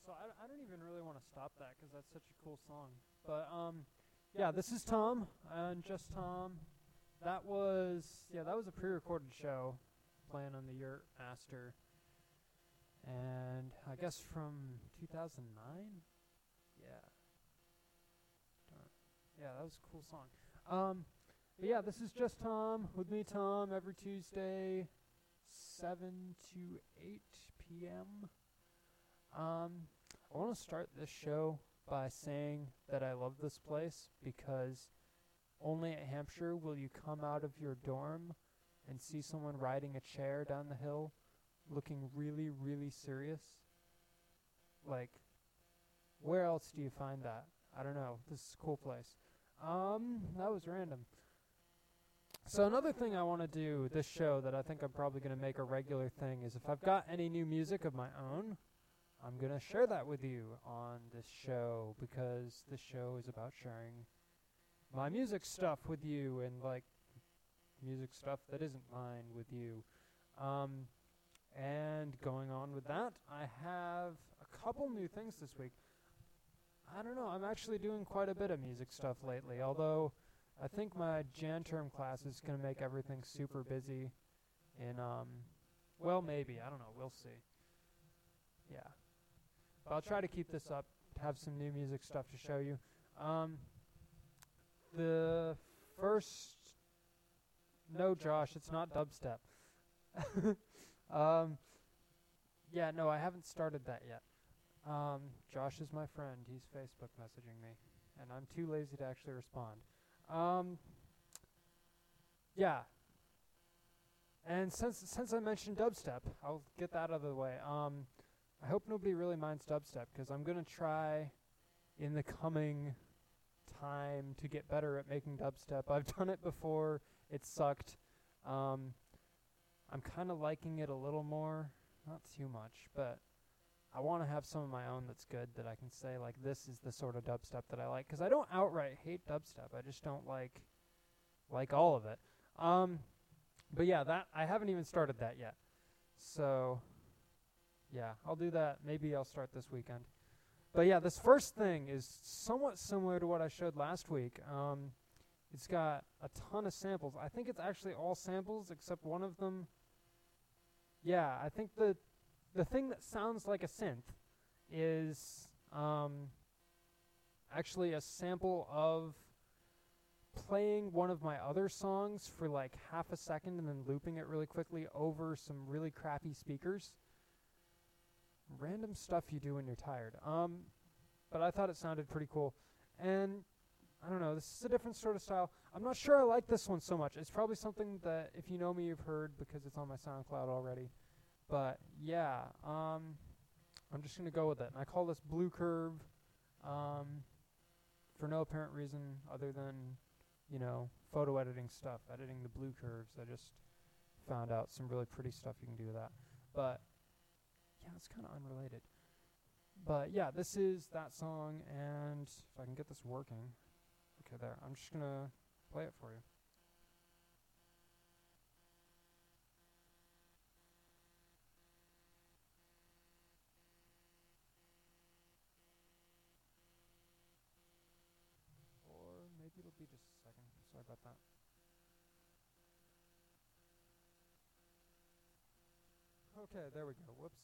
So I don't even really want to stop that because that's such a cool song. But yeah, this is Tom and just Tom. That was a pre-recorded show playing on the Yurt Master, and I guess from 2009. Yeah, that was a cool song. But yeah, this is just Tom with me, Tom, every Tuesday, 7 to 8 p.m. I want to start this show by saying that I love this place because only at Hampshire will you come out of your dorm and see someone riding a chair down the hill looking really, really serious. Like, where else do you find that? I don't know. This is a cool place. That was random. So another thing I want to do this show that I think I'm probably going to make a regular thing is if I've got any new music of my own, I'm going to share that with you on this show because this show is about sharing my music stuff with you and like music stuff that isn't mine with you. And going on with that, I have a couple new things this week. I don't know, I'm actually doing quite a bit of music stuff lately, although I think my Jan term class is going to make everything super busy in, well, maybe, I don't know, we'll see. Yeah. But I'll try to keep this up, have some new music stuff to show you. The first, no, Josh, it's not dubstep. Yeah, no, I haven't started that yet. Josh is my friend. He's Facebook messaging me, and I'm too lazy to actually respond. Yeah. And since I mentioned dubstep, I'll get that out of the way. I hope nobody really minds dubstep, because I'm going to try in the coming time to get better at making dubstep. I've done it before. It sucked. I'm kind of liking it a little more. Not too much, but I want to have some of my own that's good that I can say, like, this is the sort of dubstep that I like. Because I don't outright hate dubstep. I just don't like all of it. But yeah, that I haven't even started that yet. So, yeah, I'll do that. Maybe I'll start this weekend. But yeah, this first thing is somewhat similar to what I showed last week. It's got a ton of samples. I think it's actually all samples except one of them. Yeah, I think the thing that sounds like a synth is actually a sample of playing one of my other songs for like half a second and then looping it really quickly over some really crappy speakers. Random stuff you do when you're tired. But I thought it sounded pretty cool. And I don't know, this is a different sort of style. I'm not sure I like this one so much. It's probably something that if you know me you've heard because it's on my SoundCloud already. But yeah, I'm just going to go with it. And I call this Blue Curve for no apparent reason other than, you know, photo editing stuff, editing the blue curves. I just found out some really pretty stuff you can do with that. But yeah, it's kind of unrelated. But yeah, this is that song, and if I can get this working. Okay, there. I'm just going to play it for you. Or maybe it'll be just a second. Sorry about that. Okay, there we go. Whoops.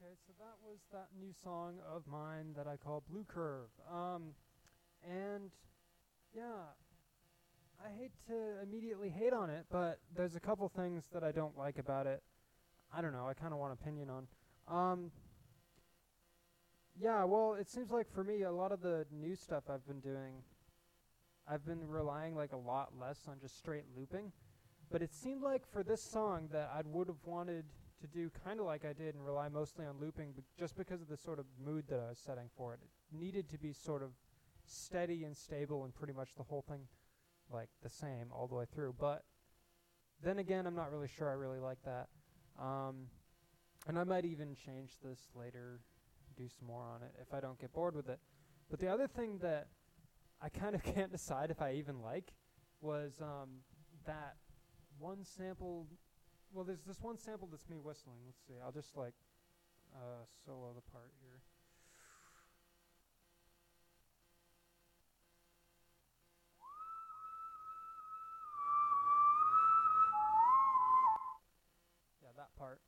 Okay, so that was that new song of mine that I call Blue Curve. And yeah, I hate to immediately hate on it, but there's a couple things that I don't like about it. I don't know, I kind of want opinion on. Yeah, well, it seems like for me, a lot of the new stuff I've been doing, I've been relying like a lot less on just straight looping. But it seemed like for this song that I would have wanted to do kind of like I did and rely mostly on looping, just because of the sort of mood that I was setting for it. It needed to be sort of steady and stable and pretty much the whole thing like the same all the way through. But then again, I'm not really sure I really like that. And I might even change this later, do some more on it if I don't get bored with it. But the other thing that I kind of can't decide if I even like was that one sample. Well, there's this one sample that's me whistling. Let's see. I'll just like solo the part here. Yeah, that part.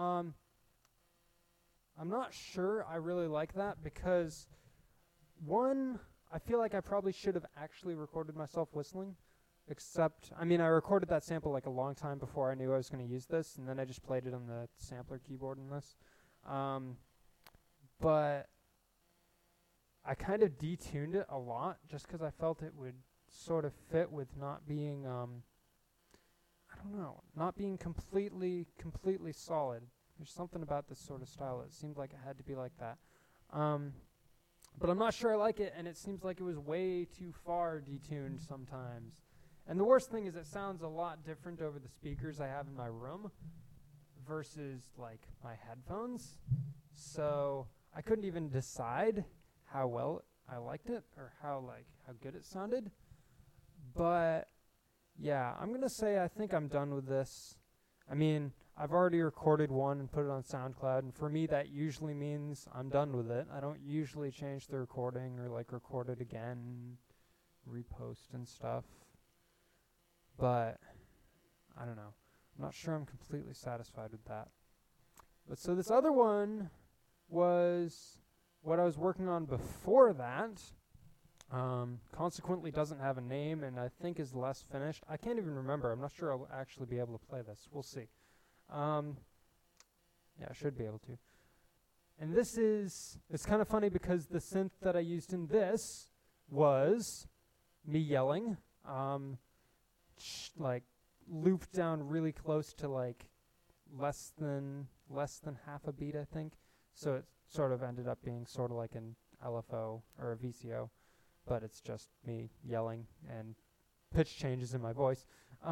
I'm not sure I really like that because one, I feel like I probably should have actually recorded myself whistling. Except, I mean, I recorded that sample like a long time before I knew I was going to use this, and then I just played it on the sampler keyboard in this. But I kind of detuned it a lot just because I felt it would sort of fit with not being, I don't know, not being completely solid. There's something about this sort of style that seemed like it had to be like that. But I'm not sure I like it, and it seems like it was way too far detuned sometimes. And the worst thing is it sounds a lot different over the speakers I have in my room versus like my headphones. So I couldn't even decide how well I liked it or how good it sounded. But yeah, I'm going to say I think I'm done with this. I mean, I've already recorded one and put it on SoundCloud, and for me that usually means I'm done with it. I don't usually change the recording or like record it again, repost and stuff. But I don't know. I'm not sure I'm completely satisfied with that. But so this other one was what I was working on before that. Consequently doesn't have a name and I think is less finished. I can't even remember. I'm not sure I'll actually be able to play this. We'll see. Yeah, I should be able to. And this is, it's kind of funny because the synth that I used in this was me yelling, like looped down really close to like less than half a beat, I think. So it sort of ended up being sort of like an LFO or a VCO, but it's just me yelling and pitch changes in my voice.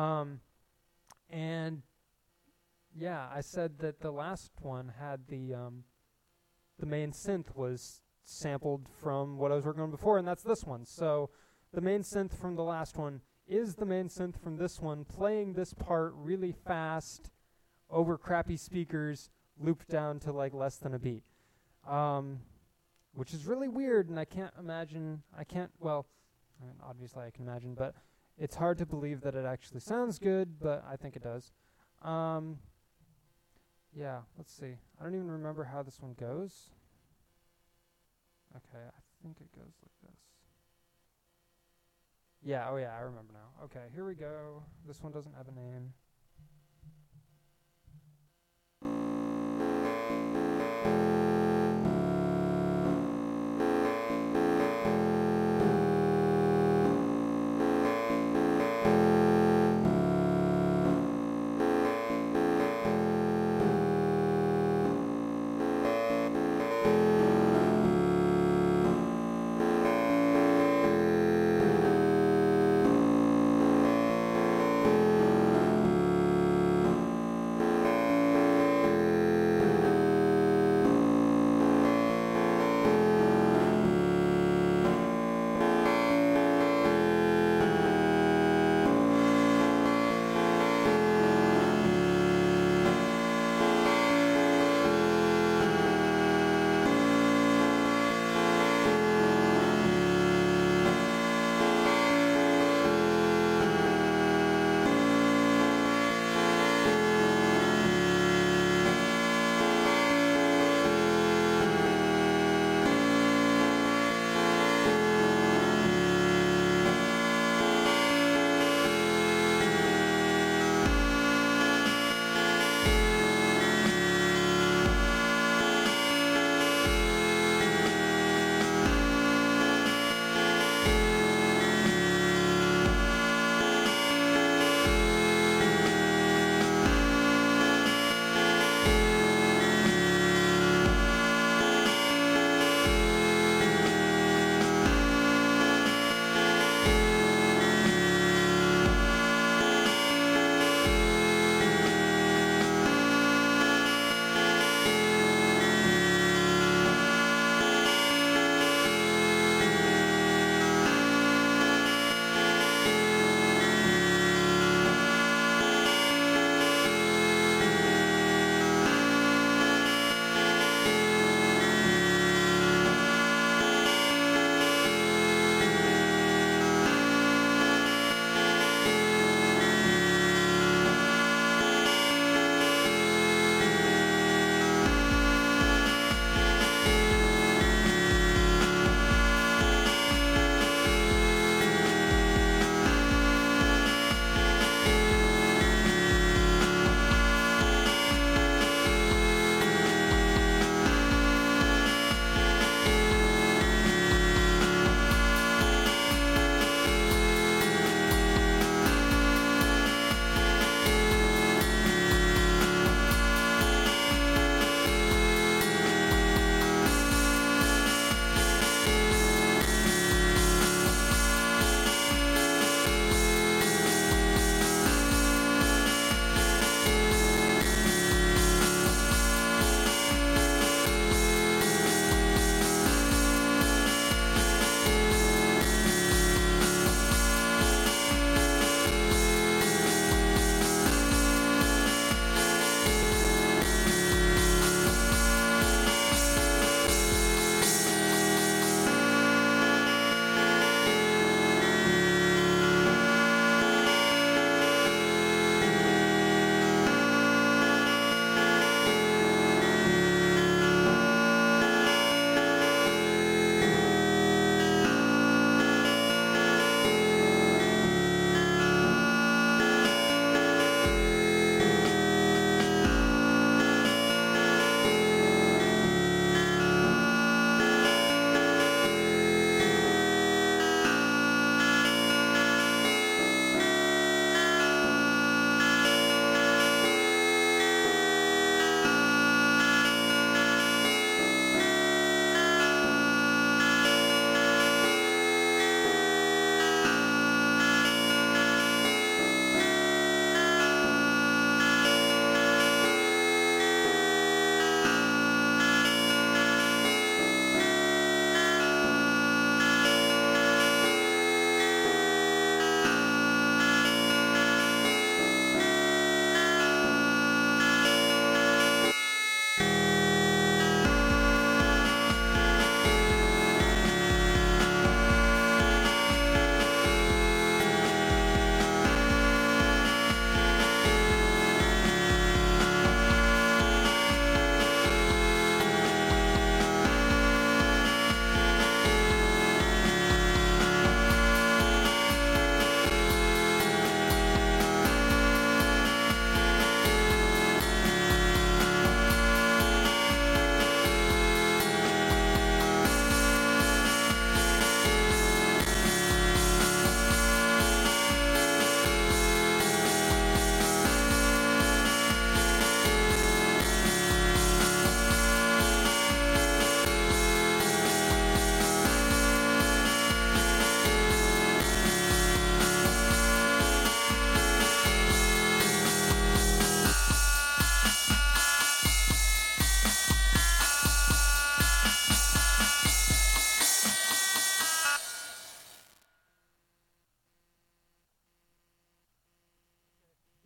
And yeah, I said that the last one had the main synth was sampled from what I was working on before, and that's this one. So the main synth from the last one is the main synth from this one, playing this part really fast over crappy speakers, looped down to like less than a beat. Which is really weird, and I mean, obviously I can imagine, but it's hard to believe that it actually sounds good, but I think it does. Yeah, let's see. I don't even remember how this one goes. Okay, I think it goes like this. Yeah, oh yeah, I remember now. Okay, here we go. This one doesn't have a name.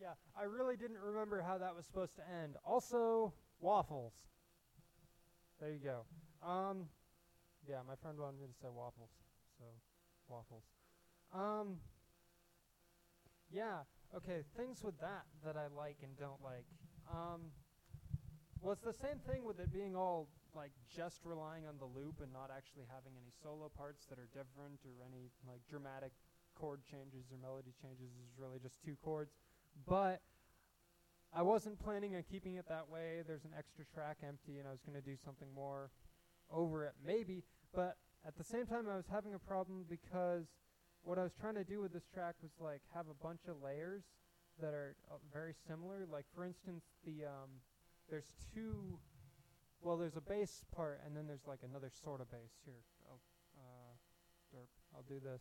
Yeah, I really didn't remember how that was supposed to end. Also, waffles. There you go. Yeah, my friend wanted me to say waffles, so waffles. Yeah, okay, things with that I like and don't like. Well, it's the same thing with it being all, like, just relying on the loop and not actually having any solo parts that are different or any, like, dramatic chord changes or melody changes. It's really just two chords. But I wasn't planning on keeping it that way. There's an extra track empty, and I was going to do something more over it, maybe. But at the same time, I was having a problem because what I was trying to do with this track was, like, have a bunch of layers that are very similar. Like, for instance, there's two, well, there's a bass part, and then there's, like, another sort of bass. Here, I'll do this.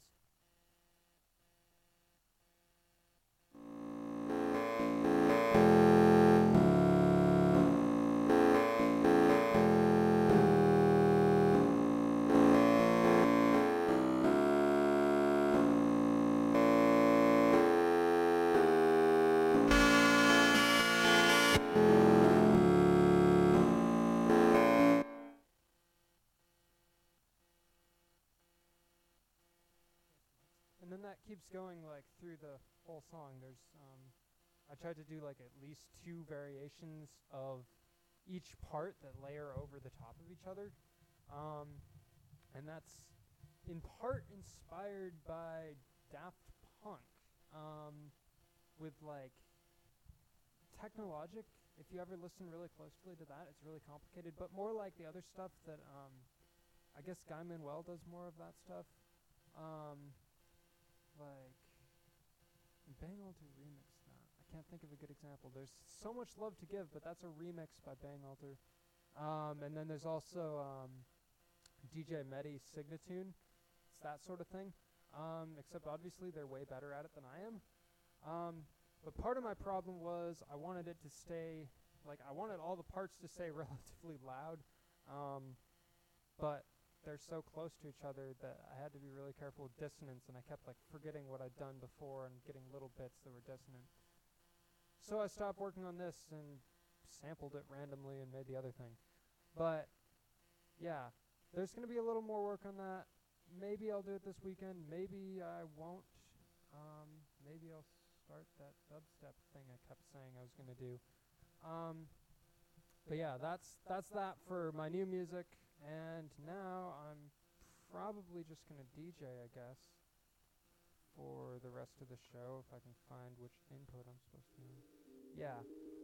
And then that keeps going, like, through the whole song. There's, I tried to do, like, at least two variations of each part that layer over the top of each other. And that's in part inspired by Daft Punk, with, like, Technologic. If you ever listen really closely to that, it's really complicated, but more like the other stuff that, I guess Guy Manuel does more of that stuff. Like, Bang Alter remixed that. I can't think of a good example. There's So Much Love to Give, but that's a remix by Bang Alter. And then there's also DJ Mehdi Signatune. It's that sort of thing. Except obviously they're way better at it than I am. But part of my problem was I wanted it to stay, like, I wanted all the parts to stay relatively loud. But they're so close to each other that I had to be really careful with dissonance, and I kept, like, forgetting what I'd done before and getting little bits that were dissonant. So I stopped working on this and sampled it randomly and made the other thing. But yeah, there's going to be a little more work on that. Maybe I'll do it this weekend. Maybe I won't. Maybe I'll start that dubstep thing I kept saying I was going to do. But yeah, that's that for my new music. And now I'm probably just going to DJ, I guess, for the rest of the show, if I can find which input I'm supposed to use. Yeah.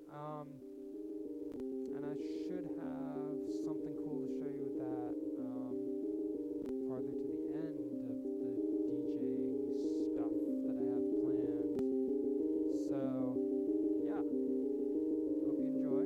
And I should have something cool to show you with that farther to the end of the DJing stuff that I have planned. So, yeah. Hope you enjoy.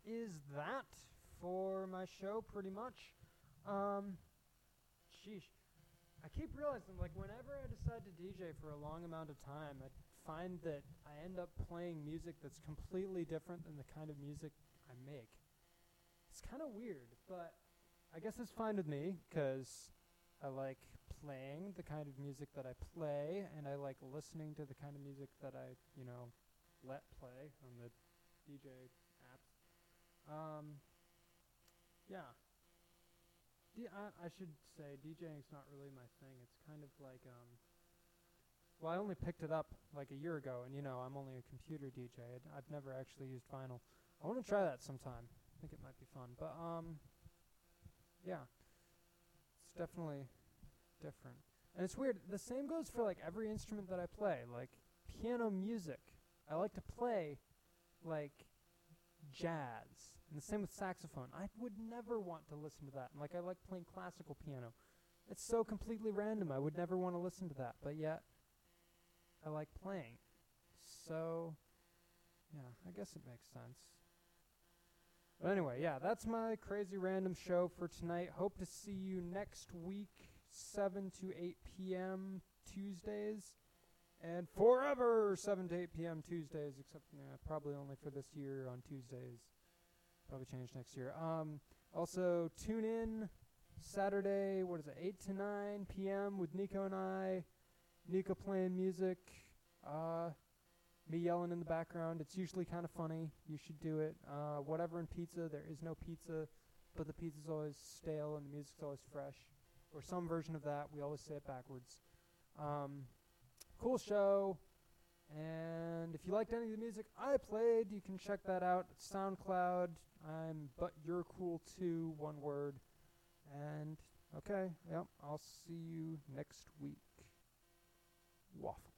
is that for my show, pretty much. Sheesh. I keep realizing, like, whenever I decide to DJ for a long amount of time, I find that I end up playing music that's completely different than the kind of music I make. It's kind of weird, but I guess it's fine with me, because I like playing the kind of music that I play, and I like listening to the kind of music that I, let play on the DJ apps. Yeah. I should say DJing's not really my thing. It's kind of like, well, I only picked it up like a year ago, and I'm only a computer DJ. I've never actually used vinyl. I want to try that sometime. I think it might be fun. But, yeah. It's definitely different. And it's weird. The same goes for, like, every instrument that I play. Like, piano music. I like to play, like, jazz. And the same with saxophone. I would never want to listen to that. And, like, I like playing classical piano. It's so completely random. I would never want to listen to that. But yet, I like playing. So, yeah, I guess it makes sense. But anyway, yeah, that's my crazy random show for tonight. Hope to see you next week, 7 to 8 p.m. Tuesdays. And forever 7 to 8 p.m. Tuesdays, except probably only for this year on Tuesdays. Probably change next year. Also, tune in Saturday, 8 to 9 p.m. with Nico and I. Nico playing music. Me yelling in the background. It's usually kind of funny. You should do it. Whatever in pizza. There is no pizza, but the pizza's always stale and the music's always fresh. Or some version of that. We always say it backwards. Cool show. And if you liked any of the music I played, you can check that out at SoundCloud. I'm But You're Cool Too, one word. And, okay, yep, I'll see you next week. Waffle.